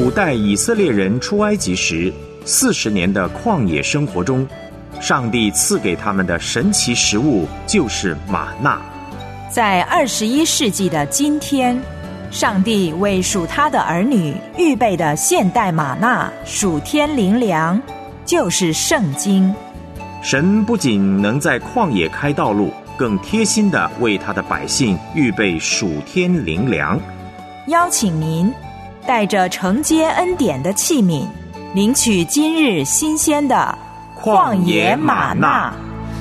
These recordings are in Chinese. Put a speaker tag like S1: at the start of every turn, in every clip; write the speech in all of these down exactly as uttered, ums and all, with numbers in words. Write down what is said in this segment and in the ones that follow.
S1: 古代以色列人出埃及时四十年的旷野生活中，上帝赐给他们的神奇食物就是玛纳。
S2: 在二十一世纪的今天，上帝为属他的儿女预备的现代玛纳属天灵粮，就是圣经。
S1: 神不仅能在旷野开道路，更贴心地为他的百姓预备属天灵粮。
S2: 邀请您带着承接恩典的器皿，领取今日新鲜的旷野玛纳。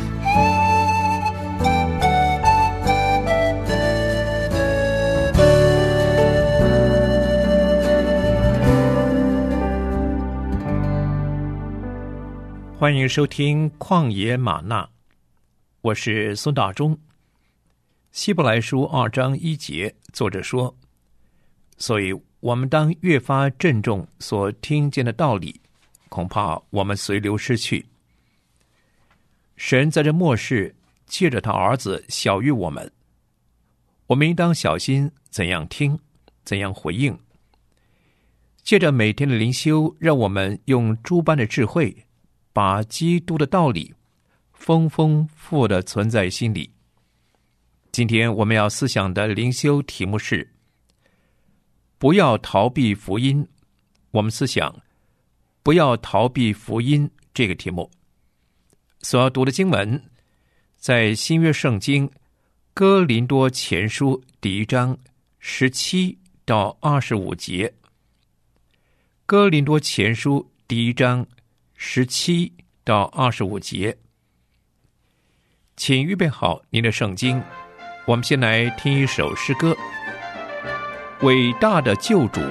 S3: 欢迎收听旷野玛纳，我是孙大中。希伯来书二章一节，作者说，所以我们当越发郑重所听见的道理，恐怕我们随流失去。神在这末世借着他儿子晓谕我们，我们应当小心怎样听，怎样回应。借着每天的灵修，让我们用诸般的智慧，把基督的道理丰丰富富地存在心里。今天我们要思想的灵修题目是不要逃避福音。我们思想不要逃避福音这个题目。所要读的经文在新约圣经哥林多前书第一章十七到二十五节。哥林多前书第一章十七到二十五节。请预备好您的圣经，我们先来听一首诗歌，伟大的救主。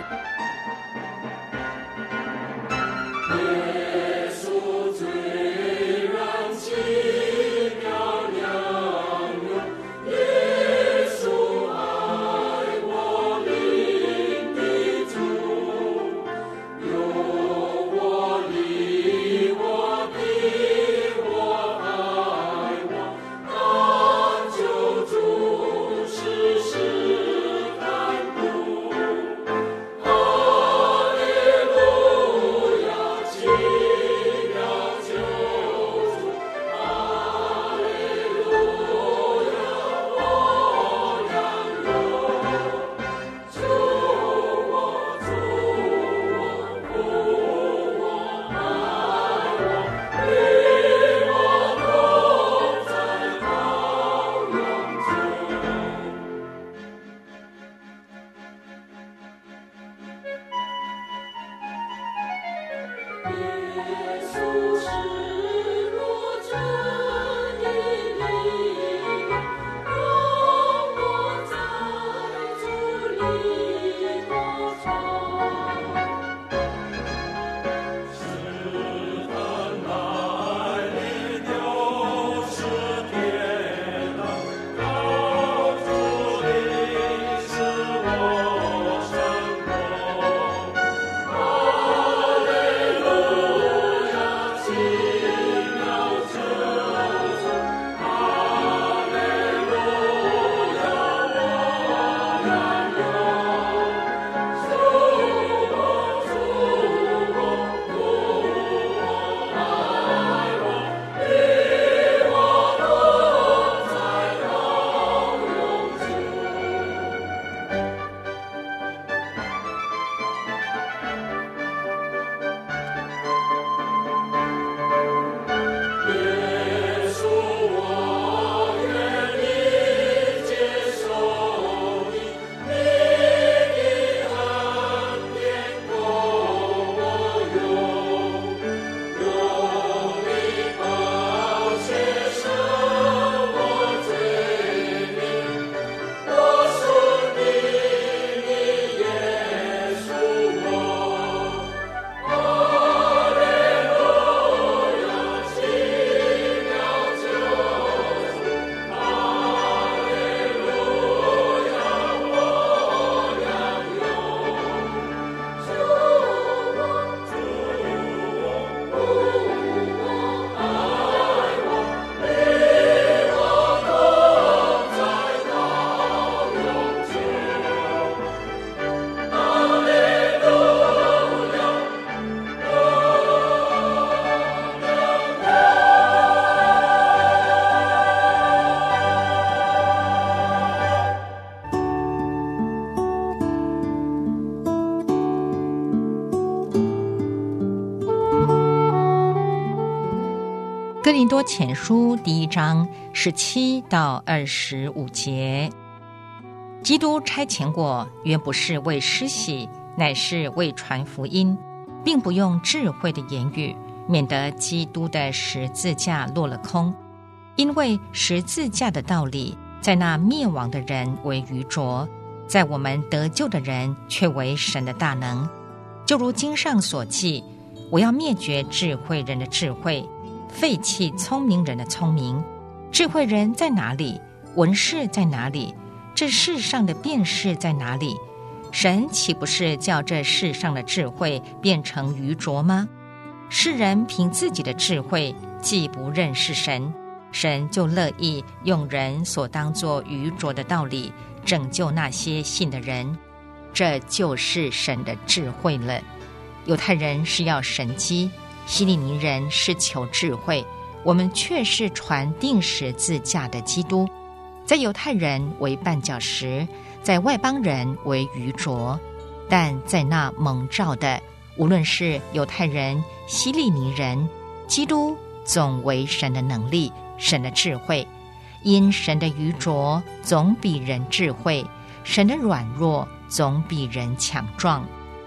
S4: 啊林多前书第一章十七到二十五节，基督差遣我，原不是为施洗，乃是为传福音，并不用智慧的言语，免得基督的十字架落了空。因为十字架的道理，在那灭亡的人为愚拙，在我们得救的人却为神的大能。就如经上所记，我要灭绝智慧人的智慧，废弃聪明人的聪明。智慧人在哪里？文士在哪里？这世上的辩士在哪里？神岂不是叫这世上的智慧变成愚拙吗？世人凭自己的智慧既不认识神，神就乐意用人所当作愚拙的道理拯救那些信的人，这就是神的智慧了。犹太人是要神迹，希利尼人是求智慧，我们却是传钉十字架的基督，在犹太人为绊脚石，在外邦人为愚拙，但在那蒙召的，无论是犹太人、希利尼人，基督总为神的能力，神的智慧。因神的愚拙总比人智慧，神的软弱总比人强壮。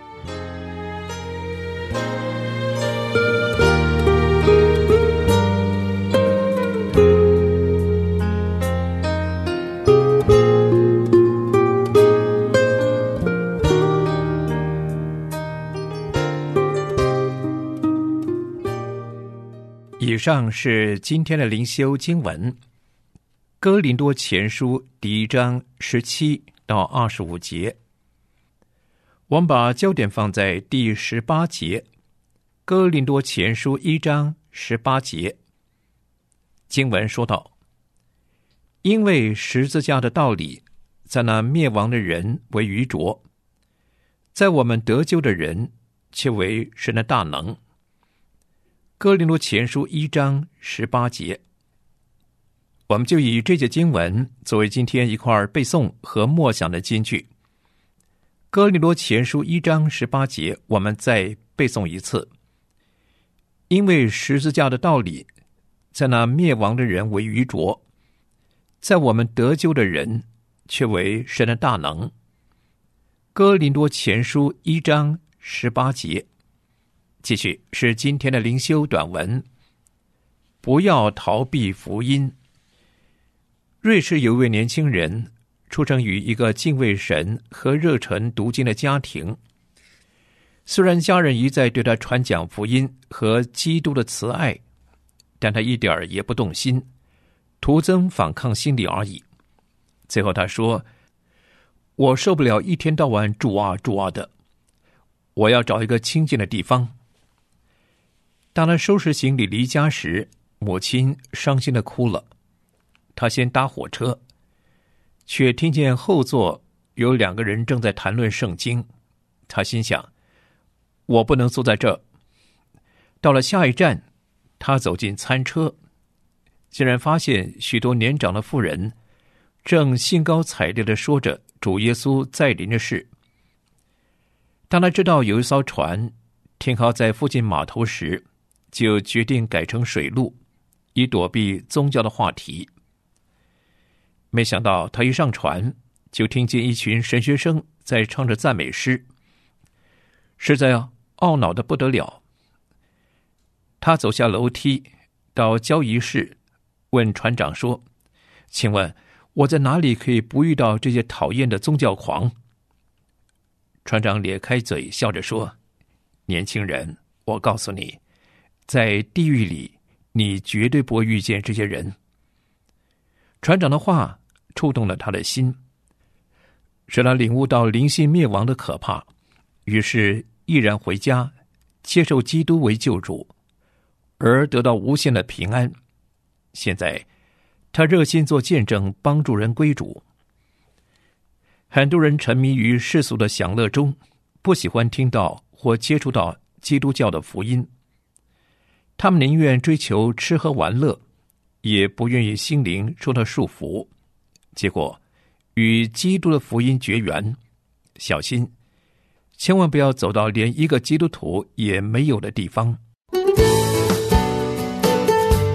S3: 以上是今天的灵修经文，哥林多前书第一章十七到二十五节。我们把焦点放在第十八节，哥林多前书一章十八节。经文说道：因为十字架的道理，在那灭亡的人为愚拙，在我们得救的人却为神的大能。哥林多前书一章十八节，我们就以这节经文作为今天一块背诵和默想的金句。哥林多前书一章十八节，我们再背诵一次。因为十字架的道理，在那灭亡的人为愚拙，在我们得救的人却为神的大能。哥林多前书一章十八节。继续是今天的灵修短文，不要逃避福音。瑞士有一位年轻人，出生于一个敬畏神和热忱读经的家庭。虽然家人一再对他传讲福音和基督的慈爱，但他一点儿也不动心，徒增反抗心理而已。最后他说：我受不了一天到晚主啊主啊的，我要找一个清静的地方。当他收拾行李离家时，母亲伤心地哭了。他先搭火车，却听见后座有两个人正在谈论圣经。他心想，我不能坐在这。到了下一站，他走进餐车，竟然发现许多年长的妇人正兴高采烈地说着主耶稣再临的事。当他知道有一艘船停靠在附近码头时，就决定改成水路，以躲避宗教的话题。没想到他一上船，就听见一群神学生在唱着赞美诗，实在懊恼得不得了。他走下楼梯，到交谊室，问船长说：请问我在哪里可以不遇到这些讨厌的宗教狂？船长咧开嘴笑着说：年轻人，我告诉你，在地狱里你绝对不会遇见这些人。船长的话触动了他的心，使他领悟到灵性灭亡的可怕，于是毅然回家接受基督为救主，而得到无限的平安。现在他热心做见证，帮助人归主。很多人沉迷于世俗的享乐中，不喜欢听到或接触到基督教的福音。他们宁愿追求吃喝玩乐，也不愿意心灵受到束缚，结果与基督的福音绝缘。小心，千万不要走到连一个基督徒也没有的地方。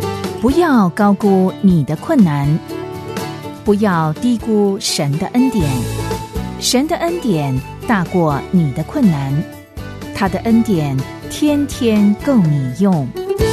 S2: 不要高估你的困难，不要低估神的恩典。神的恩典大过你的困难，他的恩典天天够你用。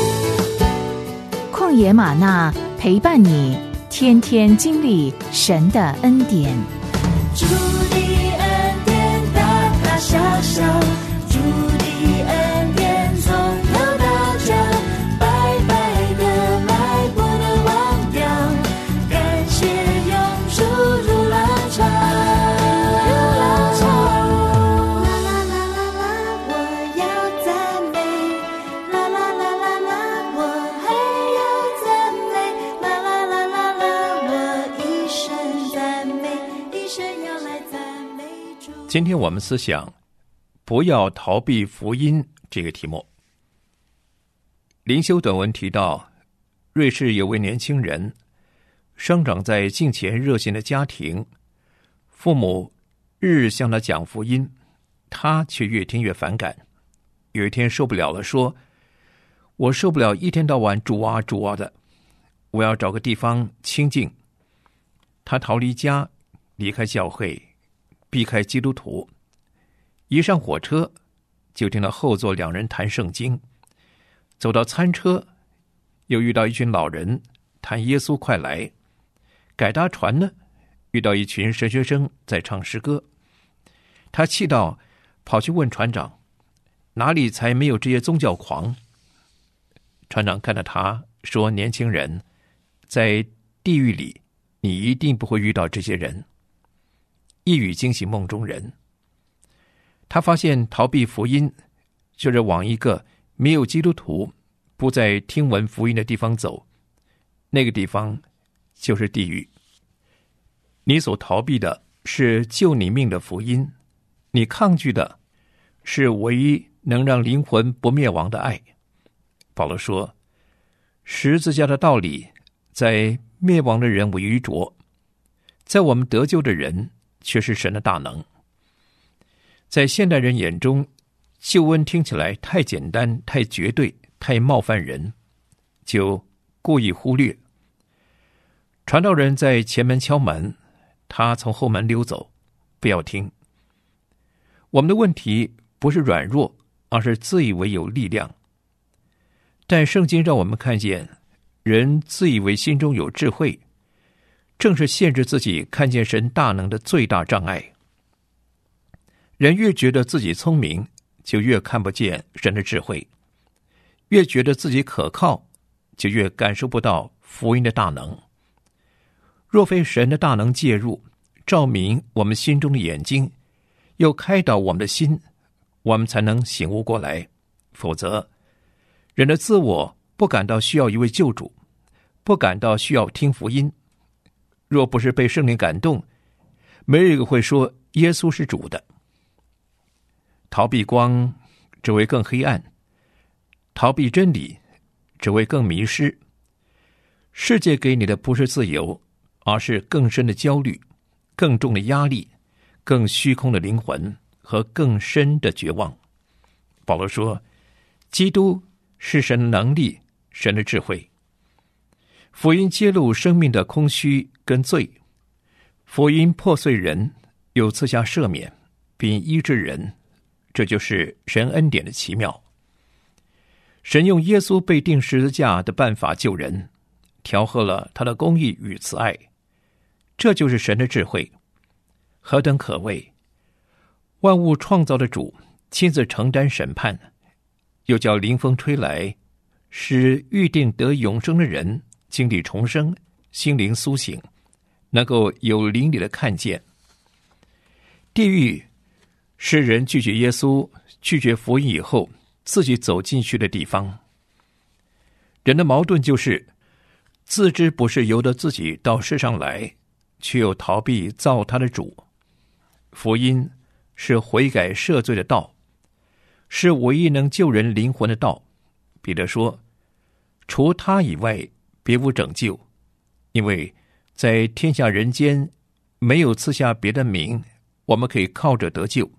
S2: 旷野吗哪陪伴你，天天经历神的恩典。
S5: 主的恩典大大小小，主的恩典从头到脚，白白的来不能忘掉，感谢永驻如浪潮，如浪潮。啦啦啦啦啦，我要赞美，啦啦啦啦啦，我还要赞美，啦啦啦啦啦，我一生赞美，一生要来赞美主。
S3: 今天我们思想不要逃避福音这个题目。灵修短文提到，瑞士有位年轻人生长在敬虔热心的家庭，父母日日向他讲福音，他却越听越反感。有一天受不了了，说：我受不了一天到晚主啊主啊的，我要找个地方清静。他逃离家，离开教会，避开基督徒。一上火车，就听到后座两人谈圣经，走到餐车，又遇到一群老人谈耶稣快来。改搭船呢，遇到一群神学生在唱诗歌。他气到跑去问船长，哪里才没有这些宗教狂？船长看着他说，年轻人，在地狱里你一定不会遇到这些人。一语惊醒梦中人。他发现逃避福音就是往一个没有基督徒、不再听闻福音的地方走，那个地方就是地狱。你所逃避的是救你命的福音，你抗拒的是唯一能让灵魂不灭亡的爱。保罗说，十字架的道理在灭亡的人为愚拙，在我们得救的人却是神的大能。在现代人眼中，救恩听起来太简单、太绝对、太冒犯人，就故意忽略。传道人在前门敲门，他从后门溜走，不要听。我们的问题不是软弱，而是自以为有力量。但圣经让我们看见，人自以为心中有智慧，正是限制自己看见神大能的最大障碍。人越觉得自己聪明，就越看不见神的智慧；越觉得自己可靠，就越感受不到福音的大能。若非神的大能介入，照明我们心中的眼睛，又开导我们的心，我们才能醒悟过来。否则，人的自我不感到需要一位救主，不感到需要听福音。若不是被圣灵感动，没有一个会说耶稣是主的。逃避光只会更黑暗，逃避真理只会更迷失。世界给你的不是自由，而是更深的焦虑，更重的压力，更虚空的灵魂和更深的绝望。保罗说，基督是神的能力，神的智慧。福音揭露生命的空虚跟罪，福音破碎人，又赐下赦免，并医治人。这就是神恩典的奇妙。神用耶稣被钉十字架的办法救人，调和了他的公义与慈爱，这就是神的智慧。何等可畏！万物创造的主亲自承担审判，又叫灵风吹来，使预定得永生的人经历重生，心灵苏醒，能够有灵里的看见。地狱是人拒绝耶稣、拒绝福音以后自己走进去的地方。人的矛盾就是自知不是由得自己到世上来，却又逃避造他的主。福音是悔改赦罪的道，是唯一能救人灵魂的道。彼得说，除他以外别无拯救，因为在天下人间没有赐下别的名，我们可以靠着得救。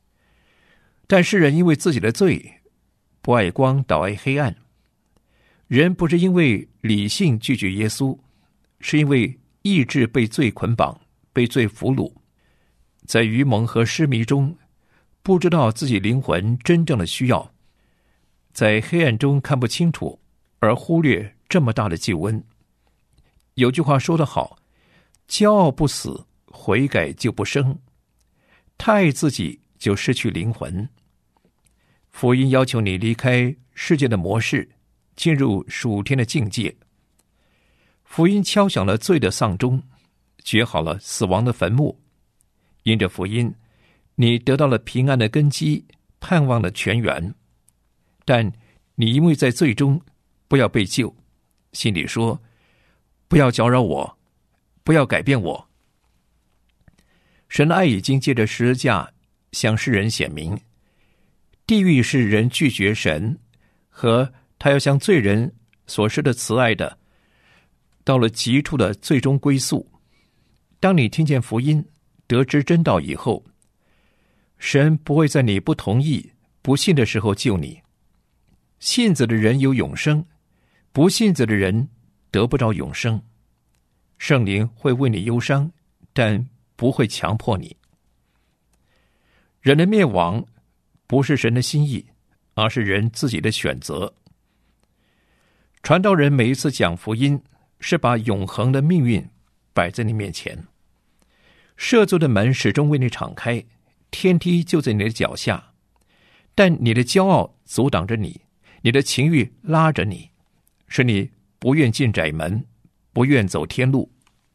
S3: 但世人因为自己的罪，不爱光倒爱黑暗。 人不是因为理性拒绝耶稣，是因为意志被罪捆绑，被罪俘虏，在愚蒙和失迷中，不知道自己灵魂真正的需要，在黑暗中看不清楚，而忽略这么大的救恩。有句话说得好，骄傲不死，悔改就不生，太爱自己就失去灵魂。福音要求你离开世界的模式，进入属天的境界。福音敲响了罪的丧钟，掘好了死亡的坟墓。因着福音，你得到了平安的根基，盼望的泉源。但你因为在罪中，不要被救，心里说，不要搅扰我，不要改变我。神的爱已经借着十字架向世人显明，地狱是人拒绝神和他要向罪人所施的慈爱的，到了极处的最终归宿。当你听见福音，得知真道以后，神不会在你不同意、不信的时候救你。信子的人有永生，不信子的人得不着永生。圣灵会为你忧伤，但不会强迫你。人的灭亡不是神的心意，而是人自己的选择。传道人每一次讲福音，是把永恒的命运摆在你面前。赦罪的门始终为你敞开，天梯就在你的脚下，但你的骄傲阻挡着你，你的情欲拉着你，使你不愿进窄门，不愿走天路。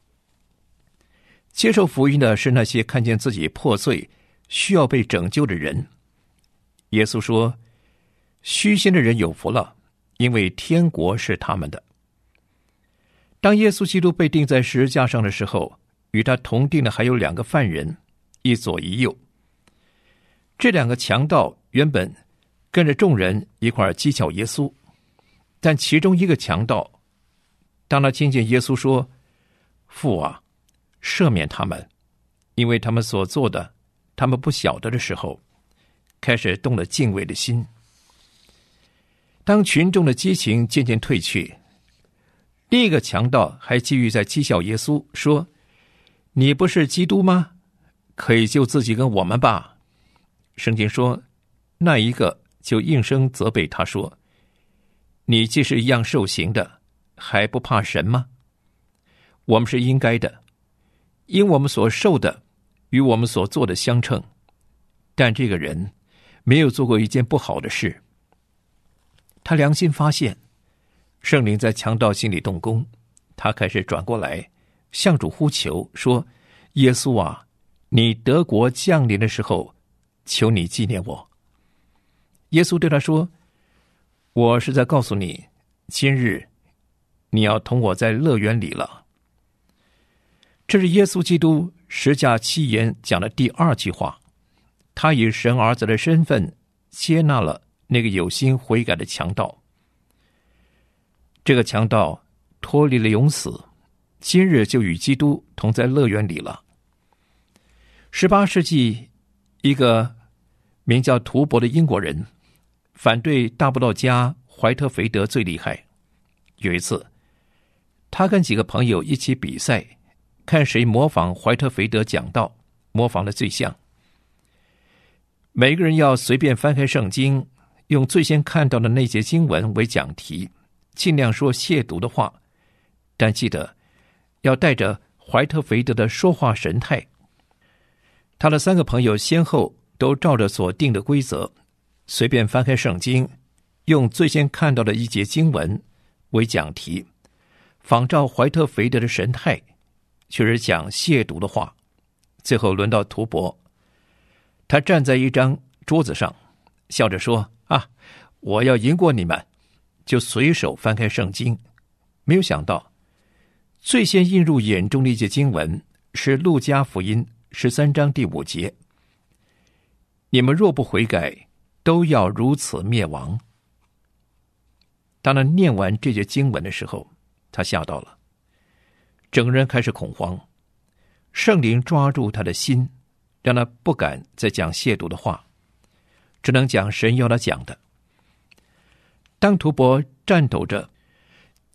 S3: 接受福音的是那些看见自己破碎，需要被拯救的人。耶稣说，虚心的人有福了，因为天国是他们的。当耶稣基督被钉在十字架上的时候，与他同钉的还有两个犯人，一左一右。这两个强盗原本跟着众人一块儿讥诮耶稣，但其中一个强盗，当他听见耶稣说，父啊，赦免他们，因为他们所做的他们不晓得的时候，开始动了敬畏的心。当群众的激情渐渐退去，另一个强盗还继续在讥笑耶稣，说，你不是基督吗？可以救自己跟我们吧。圣经说，那一个就应声责备他说，你既是一样受刑的，还不怕神吗？我们是应该的，因我们所受的与我们所做的相称，但这个人没有做过一件不好的事。他良心发现，圣灵在强盗心里动工，他开始转过来向主呼求，说，耶稣啊，你得国降临的时候，求你纪念我。耶稣对他说，我是在告诉你，今日你要同我在乐园里了。这是耶稣基督十架七言讲的第二句话，他以神儿子的身份接纳了那个有心悔改的强盗。这个强盗脱离了永死，今日就与基督同在乐园里了。十八世纪，一个名叫图伯的英国人反对大布道家怀特菲德最厉害。有一次，他跟几个朋友一起比赛，看谁模仿怀特菲德讲道，模仿的最像。每个人要随便翻开圣经，用最先看到的那节经文为讲题，尽量说亵渎的话，但记得要带着怀特菲德的说话神态。他的三个朋友先后都照着所定的规则，随便翻开圣经，用最先看到的一节经文为讲题，仿照怀特菲德的神态，却是讲亵渎的话。最后轮到图伯，他站在一张桌子上，笑着说，啊，我要赢过你们，就随手翻开圣经。没有想到，最先映入眼中的一节经文是路加福音十三章第五节，你们若不悔改，都要如此灭亡。当他念完这节经文的时候，他吓到了，整个人开始恐慌。圣灵抓住他的心，让他不敢再讲亵渎的话，只能讲神要他讲的。当图伯颤抖着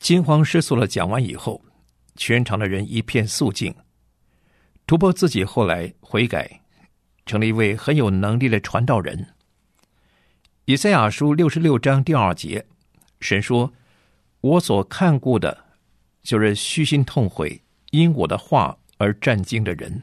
S3: 惊慌失措的讲完以后，全场的人一片肃静。突破自己后来悔改，成了一位很有能力的传道人。以赛亚书六十六章第二节，神说：我所看顾的，就是虚心痛悔，因我的话而战惊的人。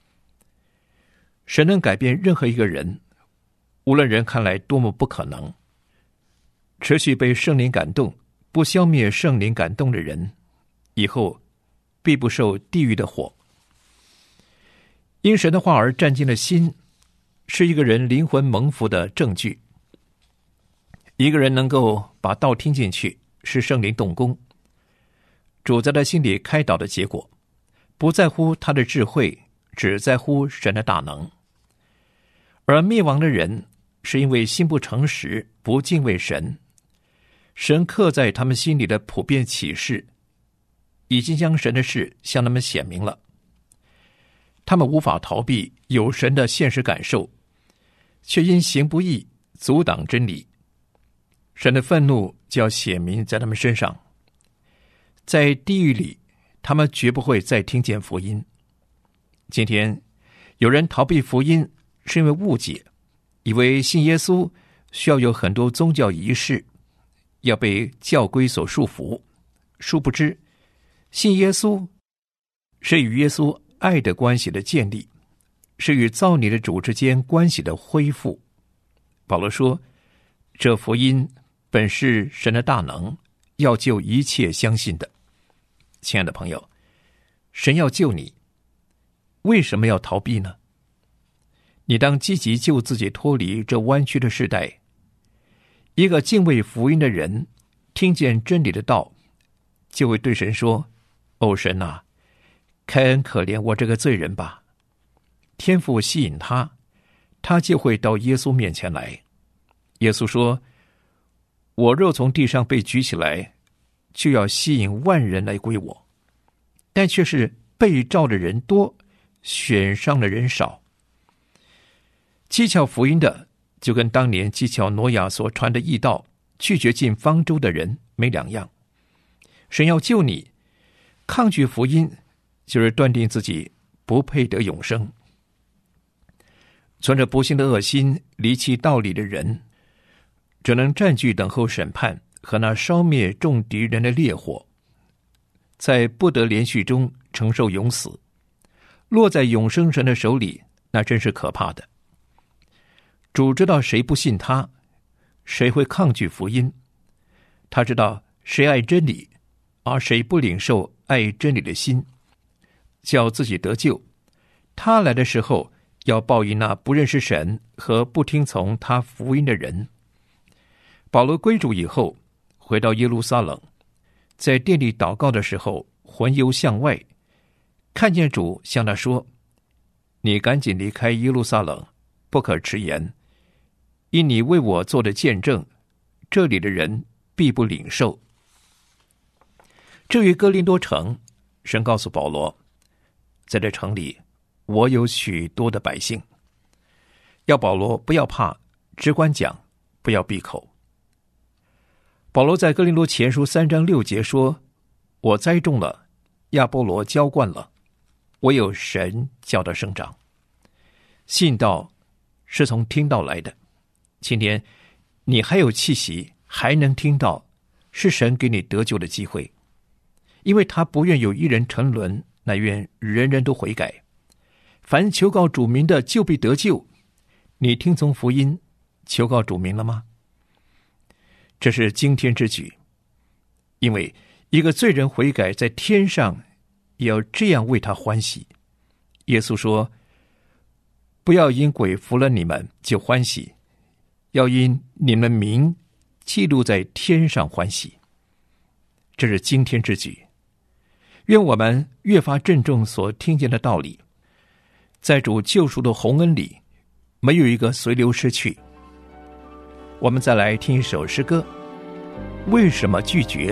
S3: 神能改变任何一个人，无论人看来多么不可能。持续被圣灵感动，不消灭圣灵感动的人，以后必不受地狱的火。因神的话而战惊的心，是一个人灵魂蒙福的证据。一个人能够把道听进去，是圣灵动工，主在他心里开导的结果，不在乎他的智慧，只在乎神的大能。而灭亡的人，是因为心不诚实，不敬畏神。神刻在他们心里的普遍启示，已经将神的事向他们显明了。他们无法逃避有神的现实感受，却因行不义阻挡真理。神的愤怒就要显明在他们身上。在地狱里，他们绝不会再听见福音。今天有人逃避福音，是因为误解，以为信耶稣需要有很多宗教仪式，要被教规所束缚。殊不知，信耶稣是与耶稣爱的关系的建立，是与造你的主之间关系的恢复。保罗说，这福音本是神的大能，要救一切相信的。亲爱的朋友，神要救你，为什么要逃避呢？你当积极救自己脱离这弯曲的世代。一个敬畏福音的人，听见真理的道，就会对神说：哦，神啊，开恩可怜我这个罪人吧。天父吸引他，他就会到耶稣面前来。耶稣说：我若从地上被举起来，就要吸引万人来归我。但却是被召的人多，选上的人少。讥诮福音的，就跟当年讥诮挪亚所传的义道，拒绝进方舟的人没两样。神要救你，抗拒福音，就是断定自己不配得永生。存着不幸的恶心，离弃道理的人，只能占据等候审判和那烧灭众敌人的烈火，在不得连续中承受永死，落在永生神的手里，那真是可怕的。主知道谁不信他，谁会抗拒福音，他知道谁爱真理，而谁不领受爱真理的心，叫自己得救。他来的时候，要报应那不认识神和不听从他福音的人。保罗归主以后，回到耶路撒冷，在殿里祷告的时候，魂游向外，看见主向他说：你赶紧离开耶路撒冷，不可迟延，因你为我做的见证，这里的人必不领受。至于哥林多城，神告诉保罗，在这城里我有许多的百姓，要保罗不要怕，只管讲，不要闭口。保罗在哥林多前书三章六节说：我栽种了，亚波罗浇灌了，唯有神叫他生长。信道是从听道来的，今天你还有气息，还能听到，是神给你得救的机会。因为他不愿有一人沉沦，乃愿人人都悔改。凡求告主名的，就必得救。你听从福音，求告主名了吗？这是惊天之举，因为一个罪人悔改，在天上也要这样为他欢喜。耶稣说：不要因鬼服了你们就欢喜，要因你们名记录在天上欢喜。这是惊天之举。愿我们越发郑重所听见的道理，在主救赎的洪恩里，没有一个随流失去。我们再来听一首诗歌，为什么拒绝？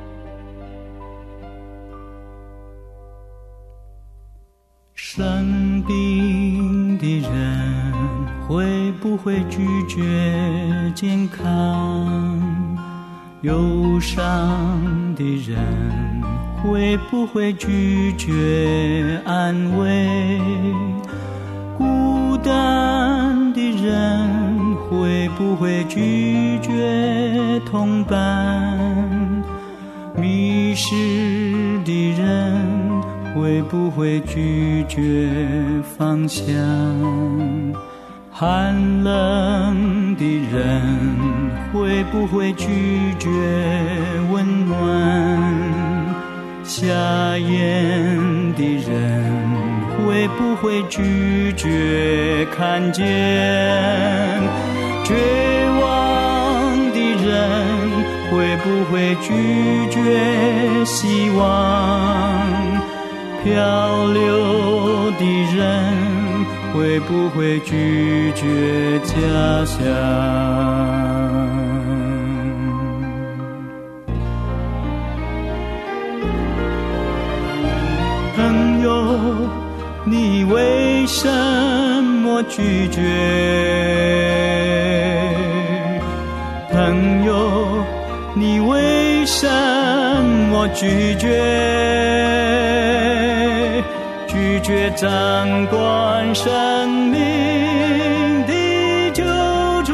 S6: 生病的人会不会拒绝健康？ 忧伤的人会不会拒绝安慰？孤单的人会不会拒绝同伴？迷失的人会不会拒绝方向？寒冷的人会不会拒绝温暖？瞎眼的人会不会拒绝看见？绝望的人会不会拒绝希望？漂流的人会不会拒绝家乡？朋友，你为什么拒绝？朋友，你为什么拒绝？拒绝掌管生命的救主，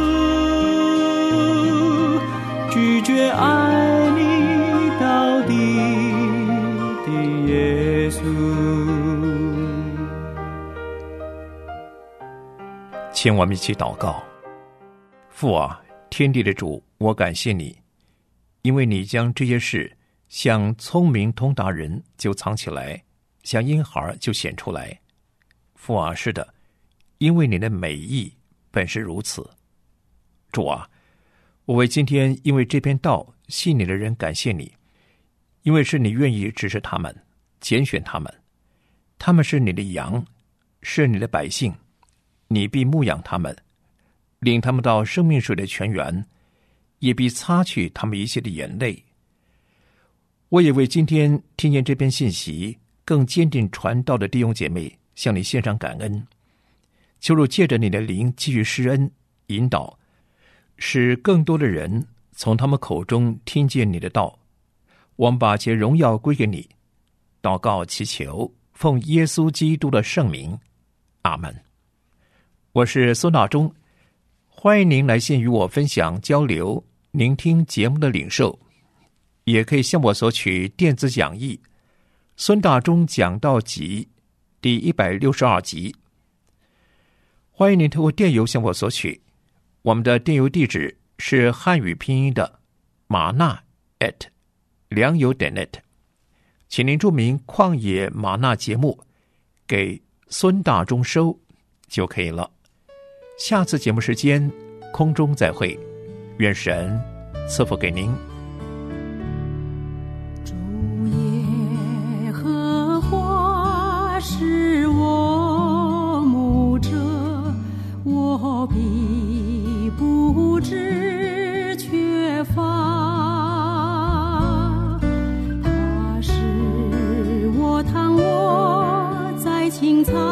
S6: 拒绝爱你到底的耶稣。
S3: 请我们一起祷告。父啊，天地的主，我感谢你，因为你将这些事像聪明通达人就藏起来，像婴孩就显出来。父啊，是的，因为你的美意本是如此。主啊，我为今天因为这篇道信你的人感谢你，因为是你愿意指示他们，拣选他们，他们是你的羊，是你的百姓，你必牧养他们，领他们到生命水的泉源，也必擦去他们一切的眼泪。我也为今天听见这篇信息更坚定传道的弟兄姐妹向你献上感恩，求主借着你的灵继续施恩引导，使更多的人从他们口中听见你的道。我们把这荣耀归给你，祷告祈求，奉耶稣基督的圣名，阿们。我是孙大中，欢迎您来信与我分享交流您听节目的领受，也可以向我索取电子讲义孙大中讲道集第一百六十二集。欢迎您透过电邮向我索取，我们的电邮地址是汉语拼音的马纳 at 良友点 net， 请您注明旷野马纳节目给孙大中收就可以了。下次节目时间空中再会，愿神赐福给您。
S5: 主耶和华是我牧者，我必不致缺乏。他是我躺卧在青草